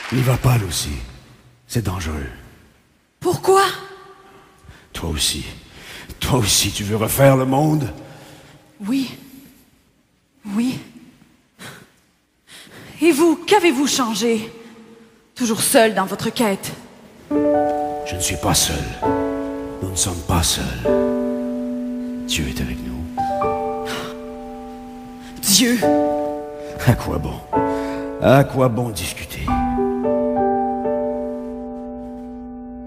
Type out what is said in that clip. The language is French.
N'y va pas, Lucy. C'est dangereux. Pourquoi? Toi aussi. Toi aussi, tu veux refaire le monde? Oui. Oui. Et vous, qu'avez-vous changé? Toujours seul dans votre quête? Je ne suis pas seul. Nous ne sommes pas seuls. Dieu est avec nous. Dieu! À quoi bon? À quoi bon discuter?